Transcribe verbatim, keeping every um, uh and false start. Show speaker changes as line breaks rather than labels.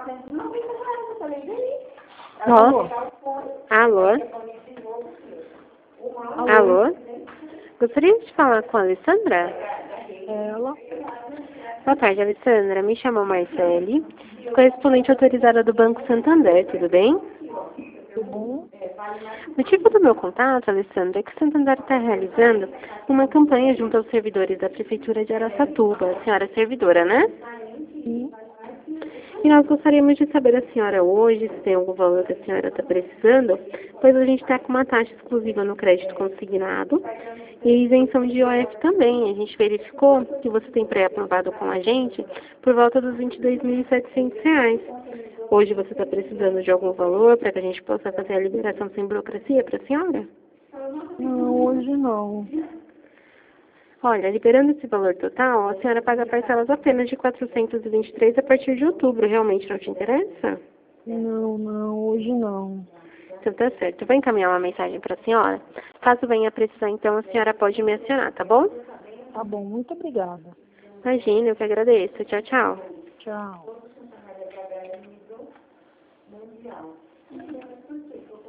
Ó. Alô? Alô? Gostaria de falar com a Alessandra?
Ela.
Boa tarde, Alessandra. Me chamo Marcele, correspondente autorizada do Banco Santander, tudo bem?
Tudo bom?
O motivo do meu contato, Alessandra, é que o Santander está realizando uma campanha junto aos servidores da Prefeitura de Araçatuba. A senhora é servidora, né?
Sim.
E nós gostaríamos de saber da senhora hoje, se tem algum valor que a senhora está precisando, pois a gente está com uma taxa exclusiva no crédito consignado e isenção de I O F também. A gente verificou que você tem pré-aprovado com a gente por volta dos vinte e dois mil e setecentos reais. Hoje você está precisando de algum valor para que a gente possa fazer a liberação sem burocracia para a senhora?
Não, hoje não.
Olha, liberando esse valor total, a senhora paga parcelas apenas de quatrocentos e vinte e três reais a partir de outubro. Realmente não te interessa?
Não, não, hoje não.
Então tá certo. Eu vou encaminhar uma mensagem para a senhora. Caso venha precisar, então, a senhora pode me acionar, tá bom?
Tá bom, muito obrigada.
Imagina, eu que agradeço. Tchau, tchau.
Tchau.